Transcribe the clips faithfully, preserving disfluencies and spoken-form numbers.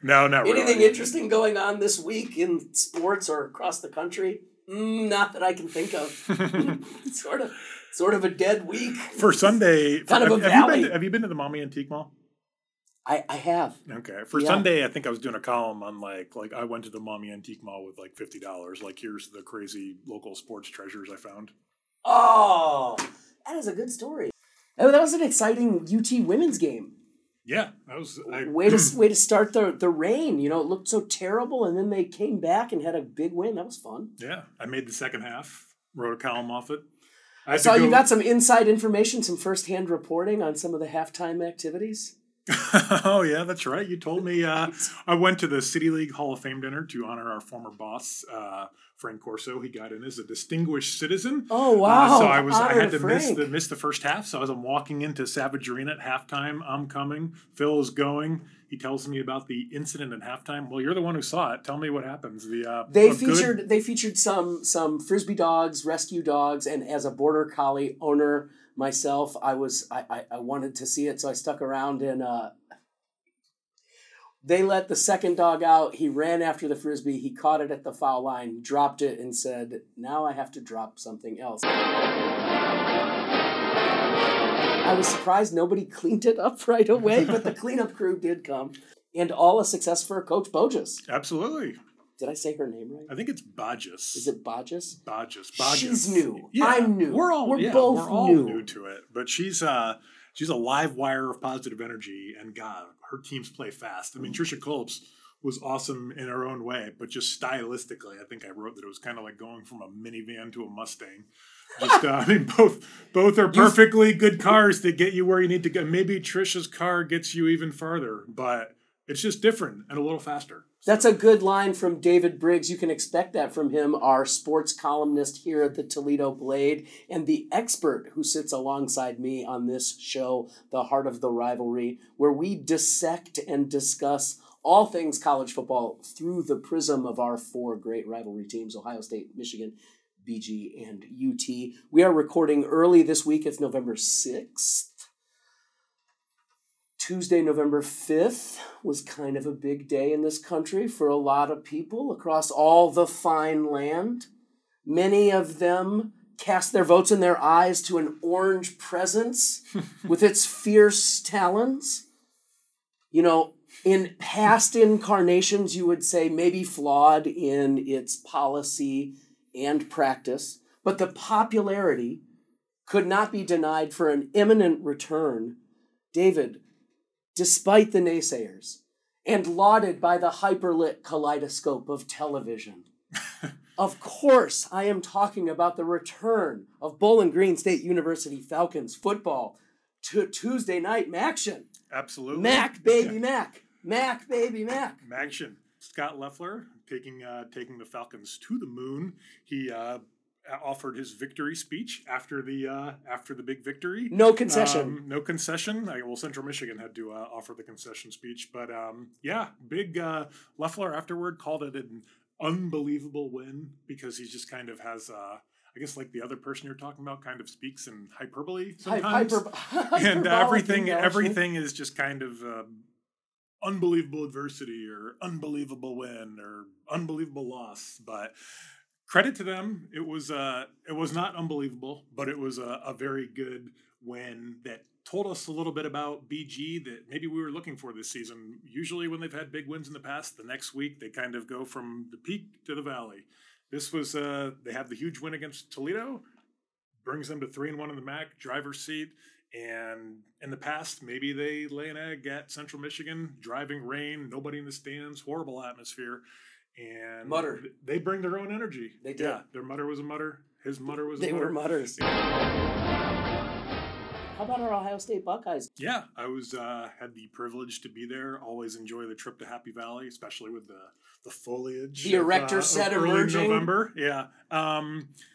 No, not really. Anything interesting going on this week in sports or across the country? Mm, not that I can think of. sort of, sort of a dead week for Sunday. kind for, of a have, valley. You been to, have you been to the Mommy Antique Mall? I, I have. Okay. For yeah. Sunday, I think I was doing a column on like like I went to the Mommy Antique Mall with like fifty dollars. Like here's the crazy local sports treasures I found. Oh, that is a good story. Oh, that was an exciting U T women's game. Yeah, that was I, way to way to start the the rain. You know, it looked so terrible, and then they came back and had a big win. That was fun. Yeah, I made the second half. Wrote a column off it. I, I saw go... you got some inside information, some firsthand reporting on some of the halftime activities. Oh yeah, that's right. You told me. Uh, I went to the City League Hall of Fame dinner to honor our former boss, uh, Frank Corso. He got in as a distinguished citizen. Oh wow! Uh, so I was honor I had to Frank. miss the miss the first half. So as I'm walking into Savage Arena at halftime, I'm coming. Phil is going. He tells me about the incident at halftime. Well, you're the one who saw it. Tell me what happens. The uh, they featured good... they featured some some Frisbee dogs, rescue dogs, and as a border collie owner myself, I was I, I, I wanted to see it, so I stuck around and uh, they let the second dog out. He ran after the Frisbee. He caught it at the foul line, dropped it, and said, "Now I have to drop something else." I was surprised nobody cleaned it up right away, but the cleanup crew did come. And all a success for Coach Bogus. Absolutely. Did I say her name right? I think it's Bodges. Is it Bodges? Bodges. Bodges. She's new. Yeah, I'm new. We're all, we're yeah, both we're all new. new to it. But she's uh she's a live wire of positive energy, and God, her teams play fast. I mean, Trisha Kolbs was awesome in her own way, but just stylistically, I think I wrote that it was kind of like going from a minivan to a Mustang. Just, uh, I mean, both both are perfectly good cars that get you where you need to go. Maybe Trisha's car gets you even farther, but it's just different and a little faster. So. That's a good line from David Briggs. You can expect that from him, our sports columnist here at the Toledo Blade, and the expert who sits alongside me on this show, The Heart of the Rivalry, where we dissect and discuss all things college football through the prism of our four great rivalry teams, Ohio State, Michigan, B G, and U T. We are recording early this week. It's November sixth. Tuesday, November fifth was kind of a big day in this country for a lot of people across all the fine land. Many of them cast their votes and their eyes to an orange presence with its fierce talons. You know, in past incarnations, you would say maybe flawed in its policy and practice, but the popularity could not be denied for an imminent return. David, despite the naysayers, and lauded by the hyperlit kaleidoscope of television, of course I am talking about the return of Bowling Green State University Falcons football to Tuesday night Maction. Absolutely. Mac, baby, yeah. Mac. Mac, baby, Mac. Maction. Scott Loeffler taking uh, taking the Falcons to the moon. He uh, offered his victory speech after the uh, after the big victory. No concession. Um, no concession. I, well, Central Michigan had to uh, offer the concession speech, but um, yeah, big uh, Loeffler afterward called it an unbelievable win because he just kind of has. Uh, I guess like the other person you're talking about kind of speaks in hyperbole sometimes, Hyper- and everything everything is just kind of. Uh, unbelievable adversity or unbelievable win or unbelievable loss, but credit to them. It was uh, it was not unbelievable, but it was a, a very good win that told us a little bit about B G that maybe we were looking for this season. Usually when they've had big wins in the past, the next week they kind of go from the peak to the valley. This was, uh, they have the huge win against Toledo, brings them to three and one in the M A C, driver's seat. And in the past, maybe they lay an egg at Central Michigan, driving rain, nobody in the stands, horrible atmosphere. And mutter. They bring their own energy. They did. Yeah, their mutter was a mutter. His mutter was a they mutter. They were mutters. Yeah. How about our Ohio State Buckeyes? Yeah, I was uh, had the privilege to be there. Always enjoy the trip to Happy Valley, especially with the, the foliage. The erector of, uh, set of early emerging. November. Yeah. Um,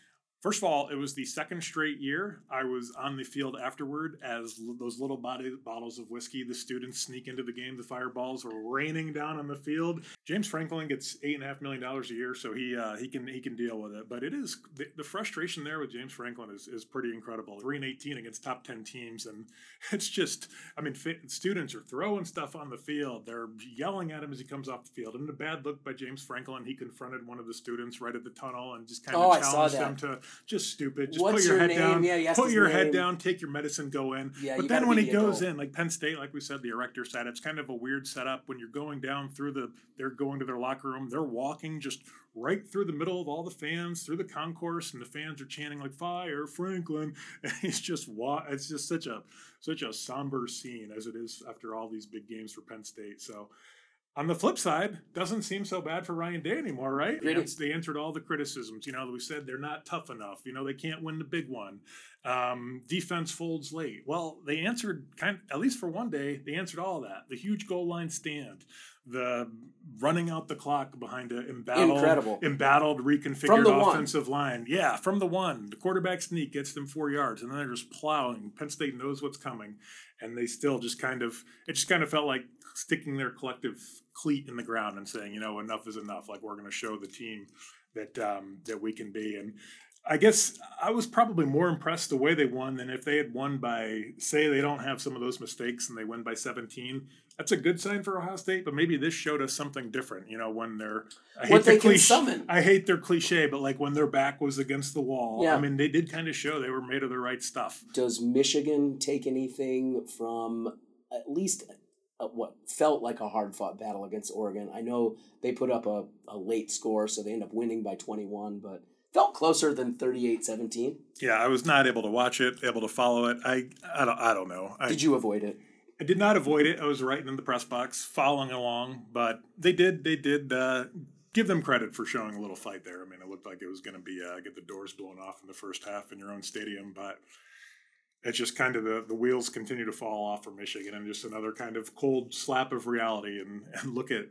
First of all, it was the second straight year I was on the field afterward as l- those little body bottles of whiskey, the students sneak into the game. The fireballs were raining down on the field. James Franklin gets eight and a half million dollars a year, so he uh, he can he can deal with it. But it is the, the frustration there with James Franklin is is pretty incredible. Three and eighteen against top ten teams, and it's just I mean fi- students are throwing stuff on the field. They're yelling at him as he comes off the field. And a bad look by James Franklin. He confronted one of the students right at the tunnel and just kind of Oh, challenged I saw him that. to just stupid. Just What's put your, your head name? down. Yeah, he asked Put his your head name. down. Take your medicine. Go in. Yeah, but you then gotta when be he the goes adult. in, like Penn State, like we said, the erector side, it's kind of a weird setup when you're going down through the. They're going to their locker room. They're walking just right through the middle of all the fans through the concourse, and the fans are chanting like "Fire Franklin!" And he's just wa- It's just such a such a somber scene as it is after all these big games for Penn State. So. On the flip side, doesn't seem so bad for Ryan Day anymore, right? They, Really? ans- they answered all the criticisms. You know, we said they're not tough enough. You know, they can't win the big one. Um, defense folds late. Well, they answered kind at least for one day. They answered all of that. The huge goal line stand, the running out the clock behind an embattled, Incredible. embattled, From reconfigured the one. offensive line. Yeah, from the one, the quarterback sneak gets them four yards, and then they're just plowing. Penn State knows what's coming, and they still just kind of. It just kind of felt like sticking their collective cleat in the ground and saying, you know, enough is enough. Like we're going to show the team that um, that we can be. And I guess I was probably more impressed the way they won than if they had won by, say, they don't have some of those mistakes and they win by seventeen. That's a good sign for Ohio State, but maybe this showed us something different. You know, when they're I hate What their they can cliche, summon. I hate their cliche, but like when their back was against the wall. Yeah. I mean, they did kind of show they were made of the right stuff. Does Michigan take anything from at least uh, what felt like a hard-fought battle against Oregon? I know they put up a, a late score, so they end up winning by twenty-one, but felt closer than thirty-eight seventeen. Yeah, I was not able to watch it, able to follow it. I I don't I don't know. I, Did you avoid it? I did not avoid it. I was writing in the press box, following along, but they did they did uh, give them credit for showing a little fight there. I mean, it looked like it was going to be uh, get the doors blown off in the first half in your own stadium, but it's just kind of the, the wheels continue to fall off for Michigan, and just another kind of cold slap of reality. And, and look at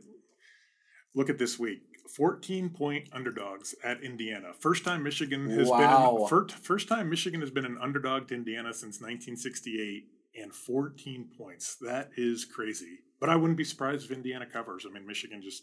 look at this week. fourteen point underdogs at Indiana. First time Michigan has Wow. been first, first time Michigan has been an underdog to Indiana since nineteen sixty-eight, and fourteen points. That is crazy. But I wouldn't be surprised if Indiana covers. I mean, Michigan just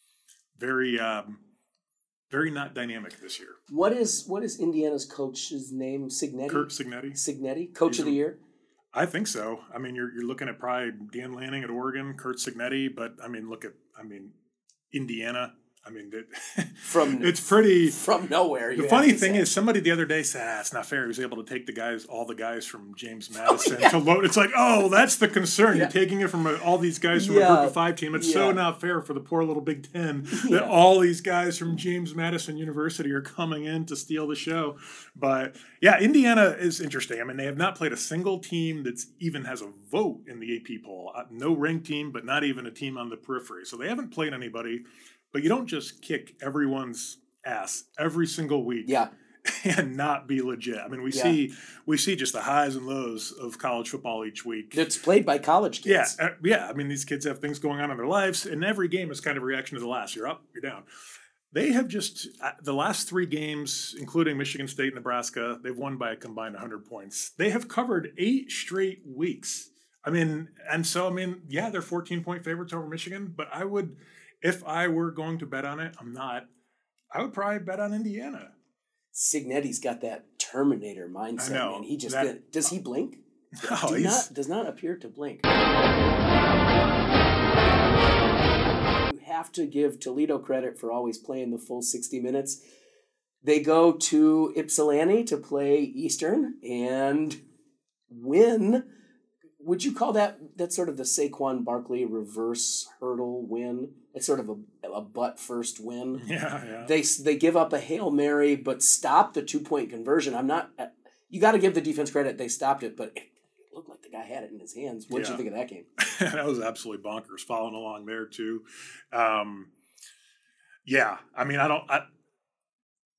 very um, very not dynamic this year. What is what is Indiana's coach's name? Signetti? Kurt Signetti. Signetti? Coach He's of the a- year? I think so. I mean, you're you're looking at probably Dan Lanning at Oregon, Kurt Signetti, but I mean, look at I mean, Indiana. I mean, it, From it's pretty. from nowhere. you The have funny to thing say. is, somebody the other day said, ah, "It's not fair." He was able to take the guys, all the guys from James Madison yeah. to load. It's like, oh, that's the concern. Yeah. You're taking it from a, all these guys from a Yeah. group of five team. It's so Yeah. not fair for the poor little Big Ten Yeah. that all these guys from James Madison University are coming in to steal the show. But yeah, Indiana is interesting. I mean, they have not played a single team that's even has a vote in the A P poll. Uh, no ranked team, but not even a team on the periphery. So they haven't played anybody. But you don't just kick everyone's ass every single week Yeah. and not be legit. I mean, we Yeah. see we see just the highs and lows of college football each week. It's played by college Yeah, kids. uh, yeah. I mean, these kids have things going on in their lives, and every game is kind of a reaction to the last. You're up, you're down. They have just uh, the last three games, including Michigan State, Nebraska, they've won by a combined one hundred points. They have covered eight straight weeks. I mean, and so I mean, yeah, they're fourteen point favorites over Michigan, but I would. If I were going to bet on it, I'm not. I would probably bet on Indiana. Signetti's got that Terminator mindset, I know. man. He just That- get- does he blink? No, Do he's, not does not appear to blink. You have to give Toledo credit for always playing the full sixty minutes. They go to Ypsilanti to play Eastern and win. Would you call that that's sort of the Saquon Barkley reverse hurdle win? It's sort of a, a butt first win. yeah, yeah. They they give up a Hail Mary, but stop the two point conversion. I'm not. You got to give the defense credit. They stopped it, but it looked like the guy had it in his hands. What did Yeah. you think of that game? That was absolutely bonkers. Following along there too. Um, yeah, I mean, I don't. I,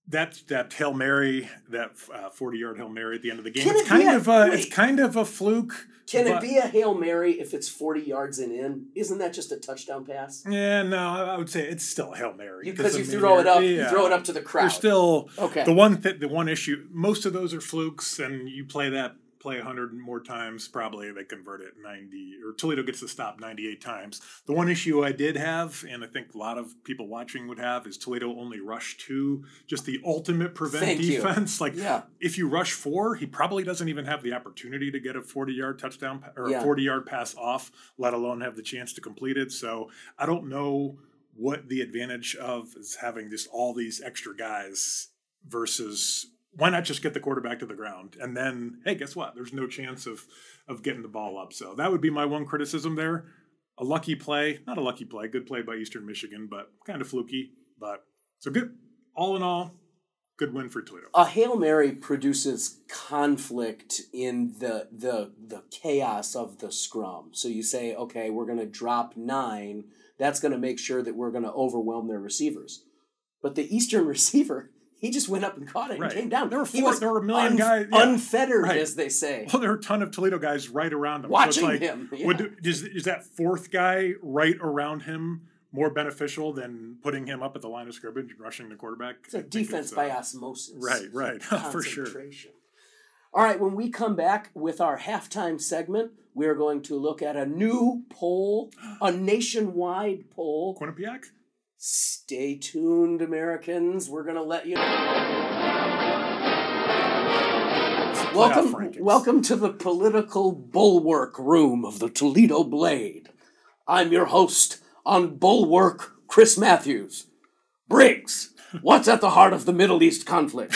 That that Hail Mary, that uh, forty-yard Hail Mary at the end of the game, Can it's it kind be a- of a, wait. it's kind of a fluke. Can but, it be a Hail Mary if it's forty yards and in? Isn't that just a touchdown pass? Yeah, no, I I would say it's still a Hail Mary. Because you I mean, throw it up, yeah, you throw it up to the crowd. There's still Okay. the one th- the one issue. Most of those are flukes, and you play that play a hundred more times, probably they convert it ninety, or Toledo gets to stop ninety-eight times. The one issue I did have, and I think a lot of people watching would have, is Toledo only rushed two, just the ultimate prevent Thank you. defense. Like, Yeah. if you rush four, he probably doesn't even have the opportunity to get a forty-yard touchdown pa- or Yeah. a forty-yard pass off, let alone have the chance to complete it. So I don't know what the advantage of is having just all these extra guys versus why not just get the quarterback to the ground? And then, hey, guess what? There's no chance of of getting the ball up. So that would be my one criticism there. A lucky play, not a lucky play, good play by Eastern Michigan, but kind of fluky. But so good. All in all, good win for Toledo. A Hail Mary produces conflict in the the the chaos of the scrum. So you say, okay, we're going to drop nine. That's going to make sure that we're going to overwhelm their receivers. But the Eastern receiver, he just went up and caught it and Right. came down. There were He four- was there were a million un- guys- yeah. unfettered, Right. as they say. Well, there are a ton of Toledo guys right around him. Watching so it's like, him, yeah. Would, is, is that fourth guy right around him more beneficial than putting him up at the line of scrimmage and rushing the quarterback? It's a I think defense it's, by uh, osmosis. Right, right. For sure. Concentration. All right, when we come back with our halftime segment, we are going to look at a new poll, a nationwide poll. Quinnipiac? Stay tuned, Americans. We're going to let you know. Playoff Welcome, rankings. welcome to the political bulwark room of the Toledo Blade. I'm your host on Bulwark, Chris Matthews. Briggs, what's at the heart of the Middle East conflict?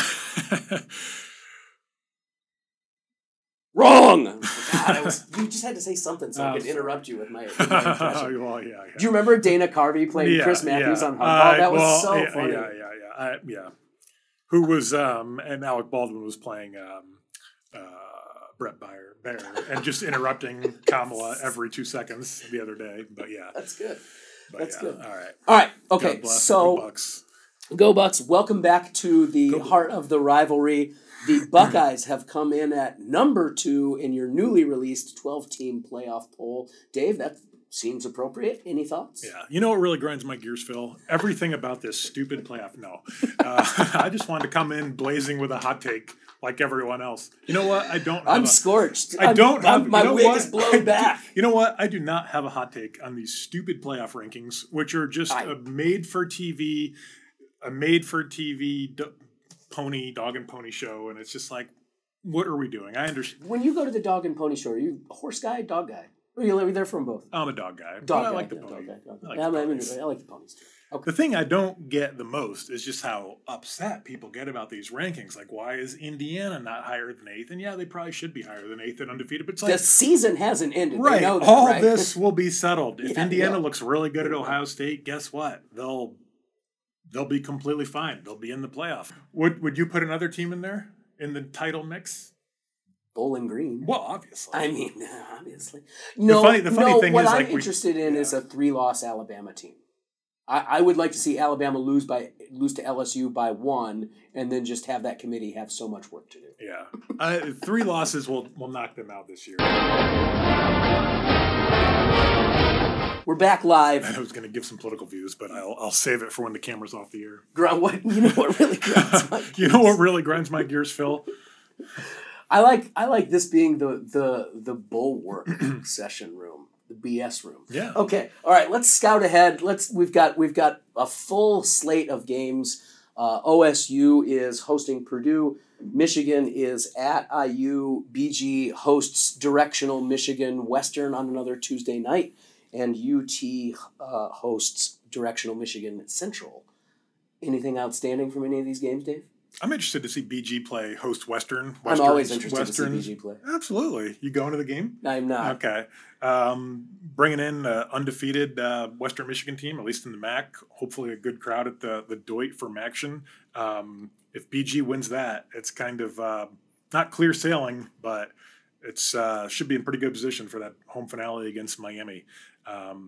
Wrong! God, I was, you just had to say something so I Oh, could sorry. interrupt you with my, with my impression. Well, yeah, yeah. Do you remember Dana Carvey playing Yeah, Chris Matthews yeah. on Hardball? Uh, That was well, so yeah, funny. Yeah, yeah, yeah. I, yeah. Who was, um, and Alec Baldwin was playing um, uh, Brett Baer, Bear, and just interrupting Kamala every two seconds the other day. But yeah. That's good. But That's yeah, good. All right. All right, okay, God bless so the Bucks. Go Bucks, welcome back to the Go heart of the rivalry. The Buckeyes have come in at number two in your newly released twelve-team playoff poll. Dave, that seems appropriate. Any thoughts? Yeah. You know what really grinds my gears, Phil? Everything about this stupid playoff. No. Uh, I just wanted to come in blazing with a hot take like everyone else. You know what? I don't have I'm a, scorched. I I'm- don't I'm- have my you know wig what? is blown I do- back. You know what? I do not have a hot take on these stupid playoff rankings, which are just I- a made for T V, a made for T V d- pony, dog and pony show. And it's just like, what are we doing? I understand. When you go to the dog and pony show, are you a horse guy, dog guy? Or are you there from both? I'm a dog guy. but Dog I guy. like the yeah, pony. dog guy, dog guy. I like Yeah, the I, mean, ponies. I like the ponies too. Okay. The thing I don't get the most is just how upset people get about these rankings. Like, why is Indiana not higher than eighth? And yeah, they probably should be higher than eighth and undefeated. But it's The like, season hasn't ended. They right, know that, all right? this will be settled. If Yeah, Indiana yeah. looks really good at Ohio State, guess what? They'll they'll be completely fine. They'll be in the playoff. Would would you put another team in there in the title mix? Bowling Green. Well, obviously. I mean, obviously. No, funny- the funny no, thing what is, I'm like, we- interested in yeah. is a three-loss Alabama team. I, I would like to see Alabama lose by lose to L S U by one, and then just have that committee have so much work to do. Yeah, uh, three losses will will knock them out this year. We're back live. I was going to give some political views, but I'll I'll save it for when the camera's off the air. Gr- What you know? What really grinds my You know what really grinds my gears, Phil? I like I like this being the the the bulwark session room, the B S room. Yeah. Okay. All right. Let's scout ahead. Let's we've got we've got a full slate of games. Uh, O S U is hosting Purdue. Michigan is at I U. B G hosts Directional Michigan Western on another Tuesday night, and U T uh, hosts Directional Michigan Central. Anything outstanding from any of these games, Dave? I'm interested to see B G play host Western. I'm always Western's- interested to see Western's- B G play. Absolutely. You going to the game? I'm not. Okay. Um, bringing in an undefeated uh, Western Michigan team, at least in the M A C. Hopefully a good crowd at the, the Deut for Maction. Um, if B G wins that, it's kind of uh, not clear sailing, but it's uh, should be in pretty good position for that home finale against Miami. Um,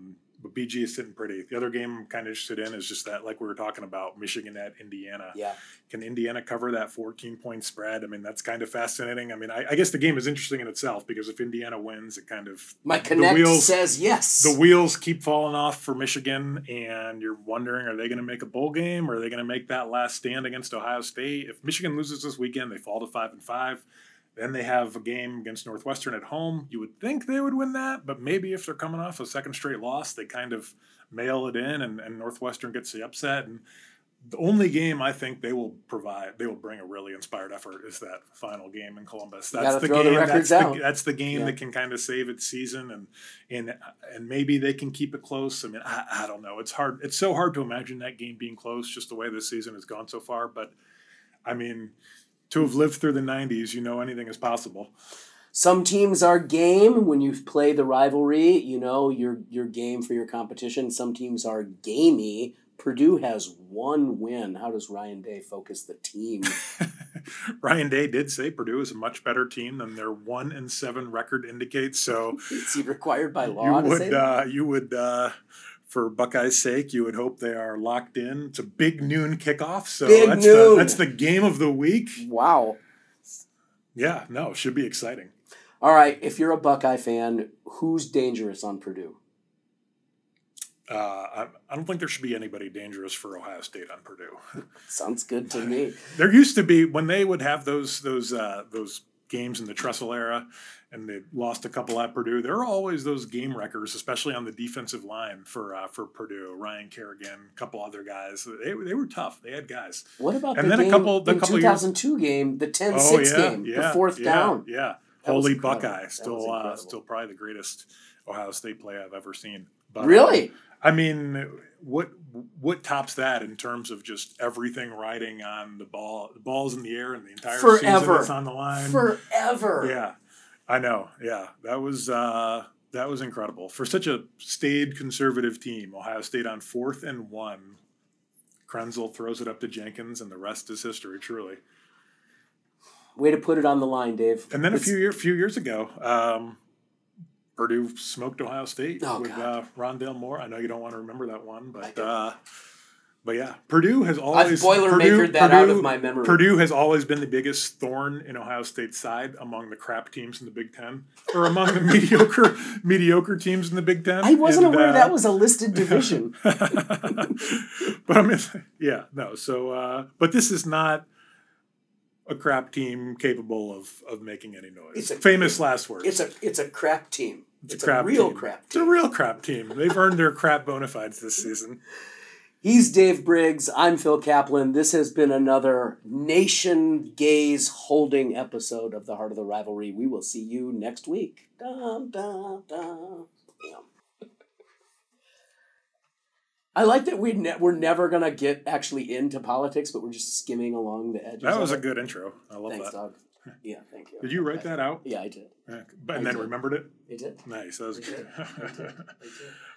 but B G is sitting pretty. The other game I'm kind of interested in is just that, like we were talking about, Michigan at Indiana. Yeah. Can Indiana cover that fourteen-point spread? I mean, that's kind of fascinating. I mean, I, I guess the game is interesting in itself because if Indiana wins, it kind of... My Connect wheels, says yes. The wheels keep falling off for Michigan, and you're wondering, are they going to make a bowl game, or are they going to make that last stand against Ohio State? If Michigan loses this weekend, they fall to five and five. Then they have a game against Northwestern at home. You would think they would win that, but maybe if they're coming off a second straight loss, they kind of mail it in, and, and Northwestern gets the upset. And the only game I think they will provide, they will bring a really inspired effort is that final game in Columbus. That's the game. The that's, out. the, that's the game yeah. that can kind of save its season, and and and maybe they can keep it close. I mean, I, I don't know. It's hard. It's so hard to imagine that game being close, just the way this season has gone so far. But I mean, to have lived through the nineties, you know, anything is possible. Some teams are game when you play the rivalry. You know, you're you're game for your competition. Some teams are gamey. Purdue has one win. How does Ryan Day focus the team? Ryan Day did say Purdue is a much better team than their one and seven record indicates. So is he required by law you to would, say that? Uh, you would, uh, for Buckeyes' sake, you would hope they are locked in. It's a big noon kickoff, so big that's noon. the that's the game of the week. Wow. Yeah, no, should be exciting. All right, if you're a Buckeye fan, who's dangerous on Purdue? Uh, I, I don't think there should be anybody dangerous for Ohio State on Purdue. Sounds good to me. There used to be, when they would have those those uh, those games in the Tressel era, and they lost a couple at Purdue. There are always those game wreckers, especially on the defensive line for uh, for Purdue. Ryan Kerrigan, a couple other guys. They they were tough. They had guys. What about and the then game a couple the in couple two thousand two years? Game, the ten six oh, yeah, game, yeah, the fourth yeah, down? Yeah, That holy Buckeye, still uh, incredible. still probably the greatest Ohio State play I've ever seen. But, really? Um, I mean, what what tops that in terms of just everything riding on the ball? The ball's in the air and the entire Forever. season is on the line. Forever. Yeah, I know. Yeah, that was uh, that was incredible for such a staid conservative team. Ohio State on fourth and one. Krenzel throws it up to Jenkins, and the rest is history. Truly. Way to put it on the line, Dave. And then a It's, few year, few years ago. Um, Purdue smoked Ohio State oh, with God. uh, Rondale Moore. I know you don't want to remember that one, I but do. uh, but yeah, Purdue has I've always Boilermakered that Purdue, out of my memory. Purdue has always been the biggest thorn in Ohio State's side among the crap teams in the Big Ten, or among the mediocre mediocre teams in the Big Ten. I wasn't and, aware uh, that was a listed division. But I mean, yeah, no. So, uh, but this is not a crap team capable of of making any noise. It's a- Famous last words. It's a it's a crap team. It's, It's a, crap a real team. crap It's a team. real crap team. They've earned their crap bona fides this season. He's Dave Briggs. I'm Phil Kaplan. This has been another nation gaze holding episode of the Heart of the Rivalry. We will see you next week. Dun, dun, dun. Damn. I like that we ne- we're never going to get actually into politics, but we're just skimming along the edges. That was of a it. good intro. I love Thanks, that. dog. Yeah, thank you. Did you write that out? Yeah, I did. Yeah. But, and I then did. remembered it? I did. Nice. That was I good. did. I did. I did.